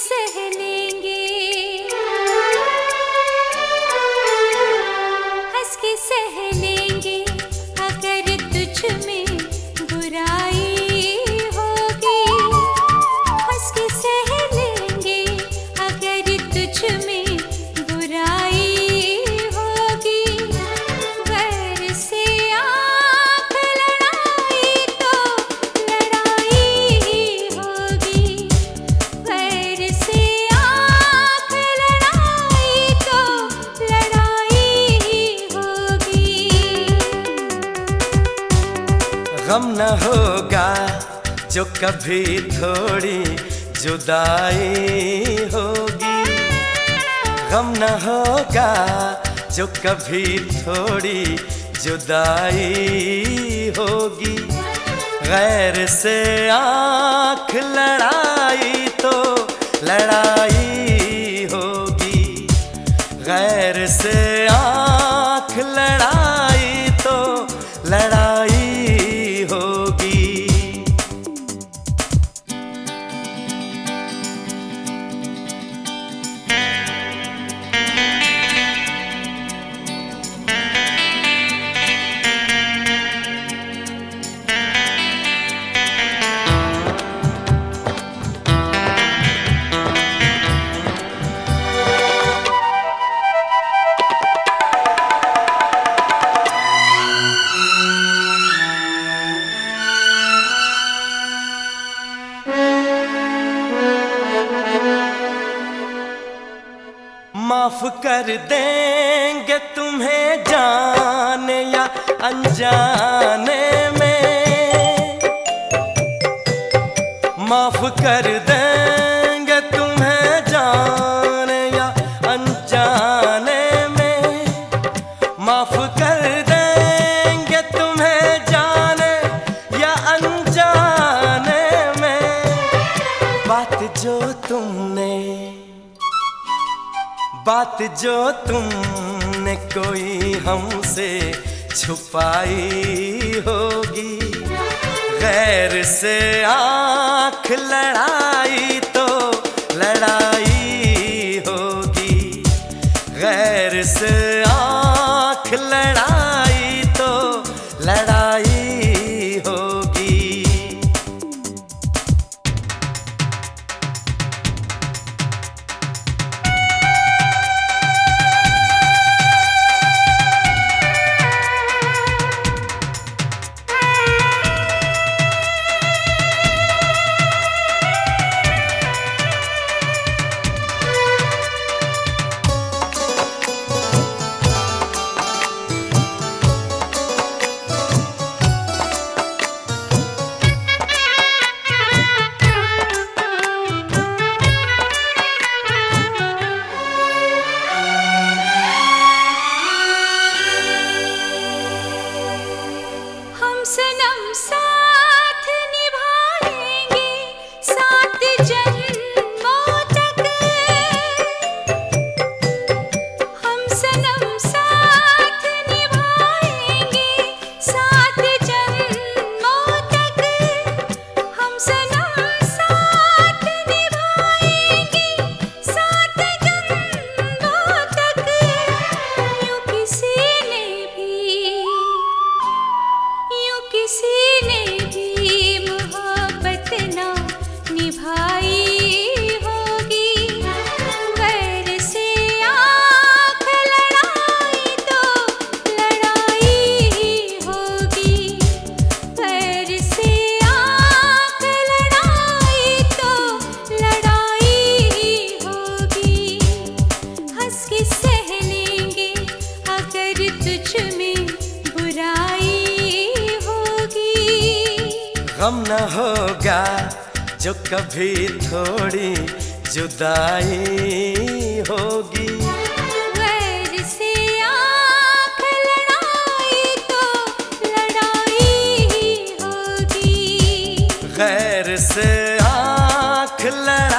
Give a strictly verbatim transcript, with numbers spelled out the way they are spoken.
सह लेंगे, हंस के सह लेंगे अगर तुझ में बुराई होगी। हंस के सह लेंगे अगर तुझ में बुराई होगी। गैर से आँख लड़ाई तो लड़ाई होगी। गैर से आँख लड़ाई तो लड़ाई होगी। गम न होगा जो कभी थोड़ी जुदाई होगी। गम न होगा जो कभी थोड़ी जुदाई होगी। गैर से आँख लड़ाई तो लड़ाई होगी। गैर से आँख लड़ाई तो लड़ाई होगी। माफ कर देंगे तुम्हें जाने या अनजाने में। माफ कर देंगे तुम्हें जाने या अनजाने में। माफ कर देंगे तुम्हें जाने या अनजाने में। बात जो तुमने बात जो तुमने कोई हमसे छुपाई होगी। गैर से आँख लड़ाई तो लड़ाई होगी। गैर से आँख लड़ाई तो लड़ाई होगी। सनम साथ निभाएंगे सात जन्मों तक। हम सनम साथ निभाएंगे सात जन्मों तक। हम सनम साथ निभाएंगे सात जन्मों तक। यूं किसी ने भी किसी ने भी मोहब्बत ना निभाई होगी। गैर से आँख लड़ाई तो लड़ाई होगी। गैर से आँख लड़ाई तो लड़ाई होगी। हंस के सह लेंगे अगर तुझ में बुराई। गम न होगा जो कभी थोड़ी जुदाई होगी। गैर से आँख लड़ाई तो लड़ाई होगी। गैर से आँख लड़ाई